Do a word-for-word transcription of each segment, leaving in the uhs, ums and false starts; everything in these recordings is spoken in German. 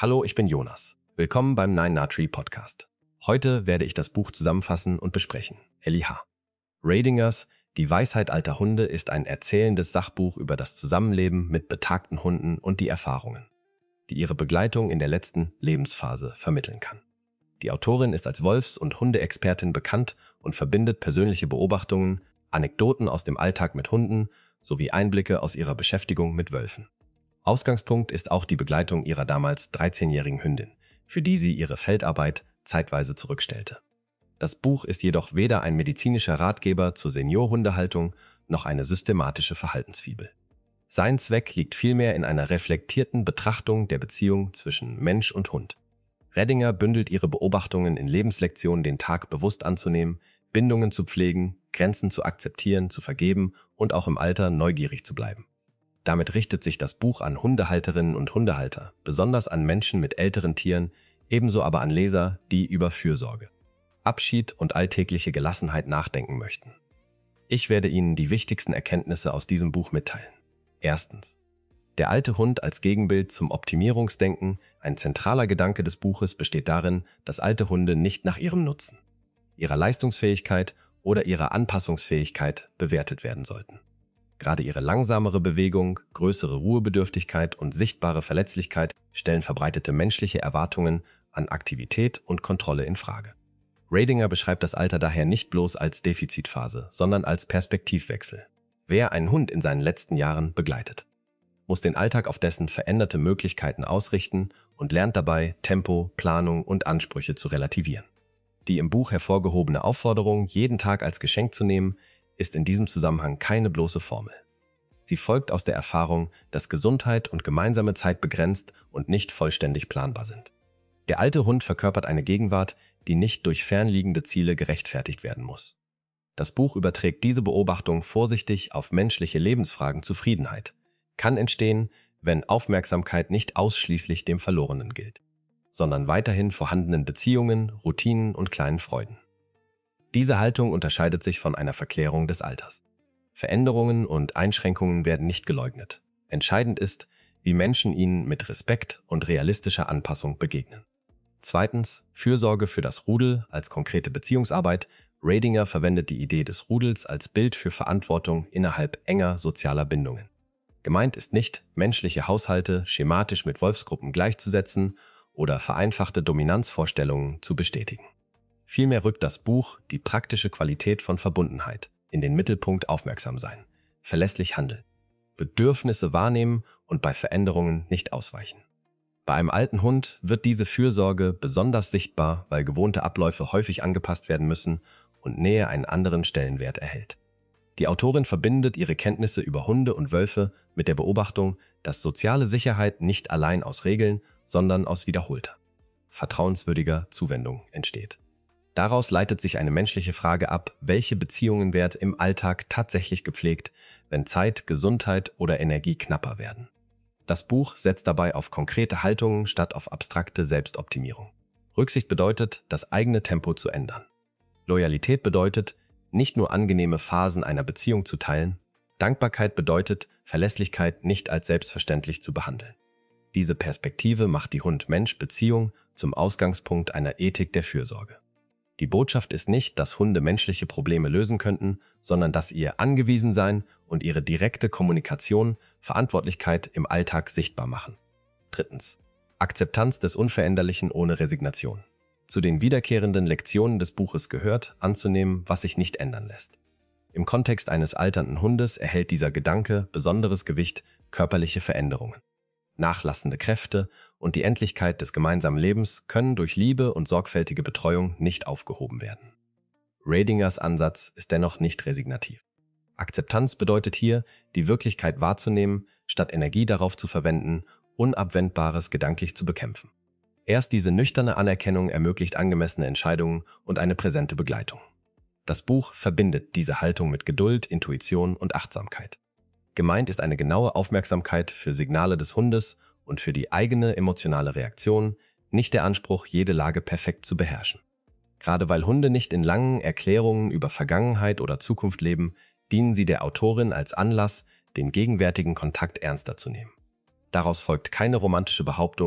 Hallo, ich bin Jonas. Willkommen beim Nine Nut Tree Podcast. Heute werde ich das Buch zusammenfassen und besprechen. Ellie H. Radingers Die Weisheit alter Hunde ist ein erzählendes Sachbuch über das Zusammenleben mit betagten Hunden und die Erfahrungen, die ihre Begleitung in der letzten Lebensphase vermitteln kann. Die Autorin ist als Wolfs- und Hundeexpertin bekannt und verbindet persönliche Beobachtungen, Anekdoten aus dem Alltag mit Hunden sowie Einblicke aus ihrer Beschäftigung mit Wölfen. Ausgangspunkt ist auch die Begleitung ihrer damals dreizehnjährigen Hündin, für die sie ihre Feldarbeit zeitweise zurückstellte. Das Buch ist jedoch weder ein medizinischer Ratgeber zur Seniorhundehaltung noch eine systematische Verhaltensfibel. Sein Zweck liegt vielmehr in einer reflektierten Betrachtung der Beziehung zwischen Mensch und Hund. Redinger bündelt ihre Beobachtungen in Lebenslektionen, den Tag bewusst anzunehmen, Bindungen zu pflegen, Grenzen zu akzeptieren, zu vergeben und auch im Alter neugierig zu bleiben. Damit richtet sich das Buch an Hundehalterinnen und Hundehalter, besonders an Menschen mit älteren Tieren, ebenso aber an Leser, die über Fürsorge, Abschied und alltägliche Gelassenheit nachdenken möchten. Ich werde Ihnen die wichtigsten Erkenntnisse aus diesem Buch mitteilen. Erstens. Der alte Hund als Gegenbild zum Optimierungsdenken. Ein zentraler Gedanke des Buches besteht darin, dass alte Hunde nicht nach ihrem Nutzen, ihrer Leistungsfähigkeit oder ihrer Anpassungsfähigkeit bewertet werden sollten. Gerade ihre langsamere Bewegung, größere Ruhebedürftigkeit und sichtbare Verletzlichkeit stellen verbreitete menschliche Erwartungen an Aktivität und Kontrolle in Frage. Radinger beschreibt das Alter daher nicht bloß als Defizitphase, sondern als Perspektivwechsel. Wer einen Hund in seinen letzten Jahren begleitet, muss den Alltag auf dessen veränderte Möglichkeiten ausrichten und lernt dabei, Tempo, Planung und Ansprüche zu relativieren. Die im Buch hervorgehobene Aufforderung, jeden Tag als Geschenk zu nehmen, ist in diesem Zusammenhang keine bloße Formel. Sie folgt aus der Erfahrung, dass Gesundheit und gemeinsame Zeit begrenzt und nicht vollständig planbar sind. Der alte Hund verkörpert eine Gegenwart, die nicht durch fernliegende Ziele gerechtfertigt werden muss. Das Buch überträgt diese Beobachtung vorsichtig auf menschliche Lebensfragen. Zufriedenheit kann entstehen, wenn Aufmerksamkeit nicht ausschließlich dem Verlorenen gilt, sondern weiterhin vorhandenen Beziehungen, Routinen und kleinen Freuden. Diese Haltung unterscheidet sich von einer Verklärung des Alters. Veränderungen und Einschränkungen werden nicht geleugnet. Entscheidend ist, wie Menschen ihnen mit Respekt und realistischer Anpassung begegnen. Zweitens, Fürsorge für das Rudel als konkrete Beziehungsarbeit. Radinger verwendet die Idee des Rudels als Bild für Verantwortung innerhalb enger sozialer Bindungen. Gemeint ist nicht, menschliche Haushalte schematisch mit Wolfsgruppen gleichzusetzen oder vereinfachte Dominanzvorstellungen zu bestätigen. Vielmehr rückt das Buch die praktische Qualität von Verbundenheit in den Mittelpunkt. Aufmerksam sein, verlässlich handeln, Bedürfnisse wahrnehmen und bei Veränderungen nicht ausweichen. Bei einem alten Hund wird diese Fürsorge besonders sichtbar, weil gewohnte Abläufe häufig angepasst werden müssen und Nähe einen anderen Stellenwert erhält. Die Autorin verbindet ihre Kenntnisse über Hunde und Wölfe mit der Beobachtung, dass soziale Sicherheit nicht allein aus Regeln, sondern aus wiederholter, vertrauenswürdiger Zuwendung entsteht. Daraus leitet sich eine menschliche Frage ab, welche Beziehungen wird im Alltag tatsächlich gepflegt, wenn Zeit, Gesundheit oder Energie knapper werden. Das Buch setzt dabei auf konkrete Haltungen statt auf abstrakte Selbstoptimierung. Rücksicht bedeutet, das eigene Tempo zu ändern. Loyalität bedeutet, nicht nur angenehme Phasen einer Beziehung zu teilen. Dankbarkeit bedeutet, Verlässlichkeit nicht als selbstverständlich zu behandeln. Diese Perspektive macht die Hund-Mensch-Beziehung zum Ausgangspunkt einer Ethik der Fürsorge. Die Botschaft ist nicht, dass Hunde menschliche Probleme lösen könnten, sondern dass ihr Angewiesensein und ihre direkte Kommunikation Verantwortlichkeit im Alltag sichtbar machen. Drittens. Akzeptanz des Unveränderlichen ohne Resignation. Zu den wiederkehrenden Lektionen des Buches gehört, anzunehmen, was sich nicht ändern lässt. Im Kontext eines alternden Hundes erhält dieser Gedanke besonderes Gewicht: körperliche Veränderungen, nachlassende Kräfte und die Endlichkeit des gemeinsamen Lebens können durch Liebe und sorgfältige Betreuung nicht aufgehoben werden. Radingers Ansatz ist dennoch nicht resignativ. Akzeptanz bedeutet hier, die Wirklichkeit wahrzunehmen, statt Energie darauf zu verwenden, Unabwendbares gedanklich zu bekämpfen. Erst diese nüchterne Anerkennung ermöglicht angemessene Entscheidungen und eine präsente Begleitung. Das Buch verbindet diese Haltung mit Geduld, Intuition und Achtsamkeit. Gemeint ist eine genaue Aufmerksamkeit für Signale des Hundes und für die eigene emotionale Reaktion, nicht der Anspruch, jede Lage perfekt zu beherrschen. Gerade weil Hunde nicht in langen Erklärungen über Vergangenheit oder Zukunft leben, dienen sie der Autorin als Anlass, den gegenwärtigen Kontakt ernster zu nehmen. Daraus folgt keine romantische Behauptung,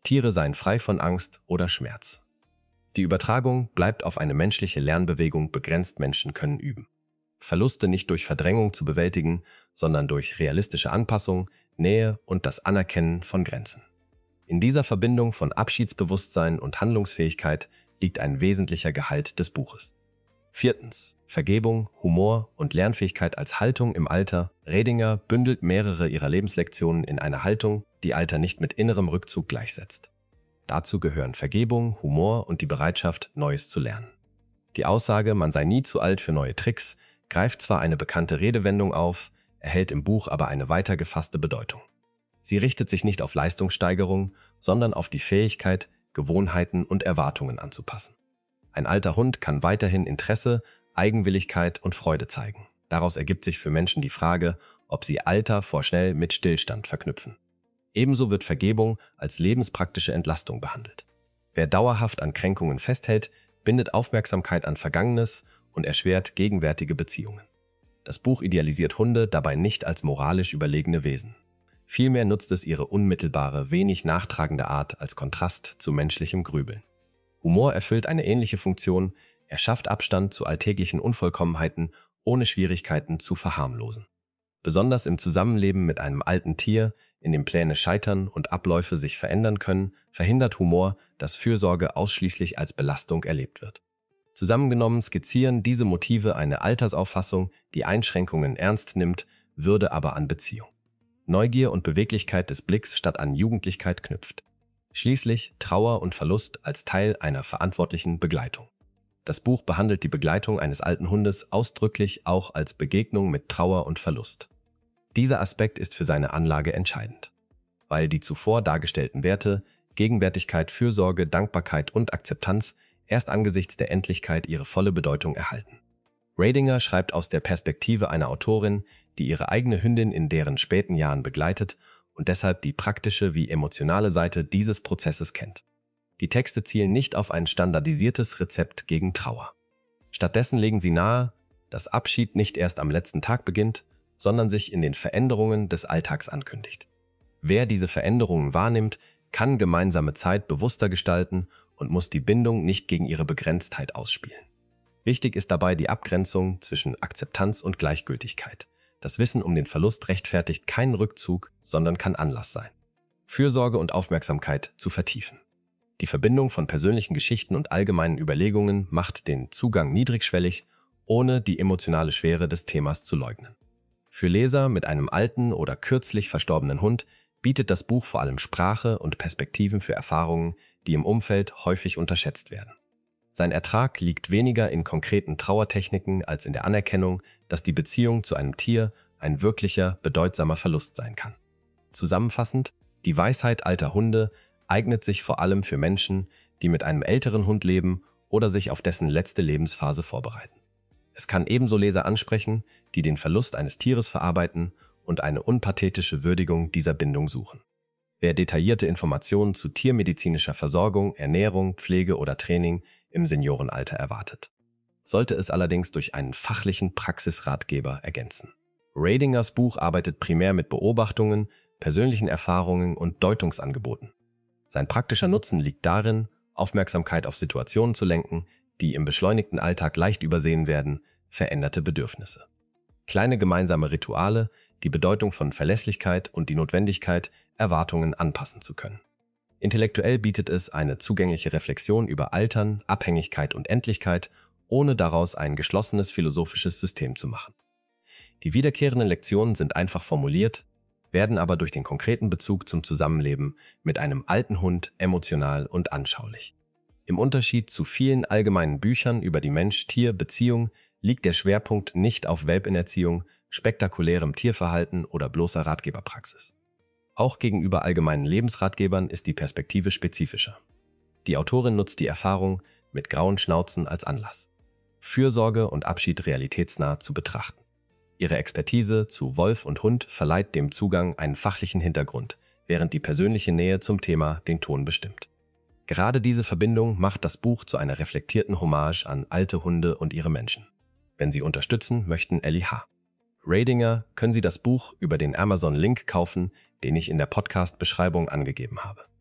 Tiere seien frei von Angst oder Schmerz. Die Übertragung bleibt auf eine menschliche Lernbewegung begrenzt, Menschen können üben. Verluste nicht durch Verdrängung zu bewältigen, sondern durch realistische Anpassung, Nähe und das Anerkennen von Grenzen. In dieser Verbindung von Abschiedsbewusstsein und Handlungsfähigkeit liegt ein wesentlicher Gehalt des Buches. Viertens. Vergebung, Humor und Lernfähigkeit als Haltung im Alter. Redinger bündelt mehrere ihrer Lebenslektionen in eine Haltung, die Alter nicht mit innerem Rückzug gleichsetzt. Dazu gehören Vergebung, Humor und die Bereitschaft, Neues zu lernen. Die Aussage, man sei nie zu alt für neue Tricks, greift zwar eine bekannte Redewendung auf, erhält im Buch aber eine weiter gefasste Bedeutung. Sie richtet sich nicht auf Leistungssteigerung, sondern auf die Fähigkeit, Gewohnheiten und Erwartungen anzupassen. Ein alter Hund kann weiterhin Interesse, Eigenwilligkeit und Freude zeigen. Daraus ergibt sich für Menschen die Frage, ob sie Alter vorschnell mit Stillstand verknüpfen. Ebenso wird Vergebung als lebenspraktische Entlastung behandelt. Wer dauerhaft an Kränkungen festhält, bindet Aufmerksamkeit an Vergangenes und erschwert gegenwärtige Beziehungen. Das Buch idealisiert Hunde dabei nicht als moralisch überlegene Wesen. Vielmehr nutzt es ihre unmittelbare, wenig nachtragende Art als Kontrast zu menschlichem Grübeln. Humor erfüllt eine ähnliche Funktion, er schafft Abstand zu alltäglichen Unvollkommenheiten, ohne Schwierigkeiten zu verharmlosen. Besonders im Zusammenleben mit einem alten Tier, in dem Pläne scheitern und Abläufe sich verändern können, verhindert Humor, dass Fürsorge ausschließlich als Belastung erlebt wird. Zusammengenommen skizzieren diese Motive eine Altersauffassung, die Einschränkungen ernst nimmt, Würde aber an Beziehung. Neugier und Beweglichkeit des Blicks statt an Jugendlichkeit knüpft. Schließlich Trauer und Verlust als Teil einer verantwortlichen Begleitung. Das Buch behandelt die Begleitung eines alten Hundes ausdrücklich auch als Begegnung mit Trauer und Verlust. Dieser Aspekt ist für seine Anlage entscheidend, weil die zuvor dargestellten Werte Gegenwärtigkeit, Fürsorge, Dankbarkeit und Akzeptanz erst angesichts der Endlichkeit ihre volle Bedeutung erhalten. Redinger schreibt aus der Perspektive einer Autorin, die ihre eigene Hündin in deren späten Jahren begleitet und deshalb die praktische wie emotionale Seite dieses Prozesses kennt. Die Texte zielen nicht auf ein standardisiertes Rezept gegen Trauer. Stattdessen legen sie nahe, dass Abschied nicht erst am letzten Tag beginnt, sondern sich in den Veränderungen des Alltags ankündigt. Wer diese Veränderungen wahrnimmt, kann gemeinsame Zeit bewusster gestalten und muss die Bindung nicht gegen ihre Begrenztheit ausspielen. Wichtig ist dabei die Abgrenzung zwischen Akzeptanz und Gleichgültigkeit. Das Wissen um den Verlust rechtfertigt keinen Rückzug, sondern kann Anlass sein, Fürsorge und Aufmerksamkeit zu vertiefen. Die Verbindung von persönlichen Geschichten und allgemeinen Überlegungen macht den Zugang niedrigschwellig, ohne die emotionale Schwere des Themas zu leugnen. Für Leser mit einem alten oder kürzlich verstorbenen Hund bietet das Buch vor allem Sprache und Perspektiven für Erfahrungen, die im Umfeld häufig unterschätzt werden. Sein Ertrag liegt weniger in konkreten Trauertechniken als in der Anerkennung, dass die Beziehung zu einem Tier ein wirklicher, bedeutsamer Verlust sein kann. Zusammenfassend, die Weisheit alter Hunde eignet sich vor allem für Menschen, die mit einem älteren Hund leben oder sich auf dessen letzte Lebensphase vorbereiten. Es kann ebenso Leser ansprechen, die den Verlust eines Tieres verarbeiten und eine unpathetische Würdigung dieser Bindung suchen. Wer detaillierte Informationen zu tiermedizinischer Versorgung, Ernährung, Pflege oder Training im Seniorenalter erwartet, sollte es allerdings durch einen fachlichen Praxisratgeber ergänzen. Redingers Buch arbeitet primär mit Beobachtungen, persönlichen Erfahrungen und Deutungsangeboten. Sein praktischer Nutzen liegt darin, Aufmerksamkeit auf Situationen zu lenken, die im beschleunigten Alltag leicht übersehen werden, veränderte Bedürfnisse. Kleine gemeinsame Rituale, die Bedeutung von Verlässlichkeit und die Notwendigkeit, Erwartungen anpassen zu können. Intellektuell bietet es eine zugängliche Reflexion über Altern, Abhängigkeit und Endlichkeit, ohne daraus ein geschlossenes philosophisches System zu machen. Die wiederkehrenden Lektionen sind einfach formuliert, werden aber durch den konkreten Bezug zum Zusammenleben mit einem alten Hund emotional und anschaulich. Im Unterschied zu vielen allgemeinen Büchern über die Mensch-Tier-Beziehung liegt der Schwerpunkt nicht auf Welpenerziehung, spektakulärem Tierverhalten oder bloßer Ratgeberpraxis. Auch gegenüber allgemeinen Lebensratgebern ist die Perspektive spezifischer. Die Autorin nutzt die Erfahrung mit grauen Schnauzen als Anlass, Fürsorge und Abschied realitätsnah zu betrachten. Ihre Expertise zu Wolf und Hund verleiht dem Zugang einen fachlichen Hintergrund, während die persönliche Nähe zum Thema den Ton bestimmt. Gerade diese Verbindung macht das Buch zu einer reflektierten Hommage an alte Hunde und ihre Menschen. Wenn Sie unterstützen möchten, Ellie H. Redinger, können Sie das Buch über den Amazon-Link kaufen, den ich in der Podcast-Beschreibung angegeben habe.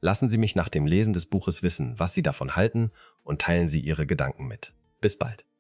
Lassen Sie mich nach dem Lesen des Buches wissen, was Sie davon halten und teilen Sie Ihre Gedanken mit. Bis bald.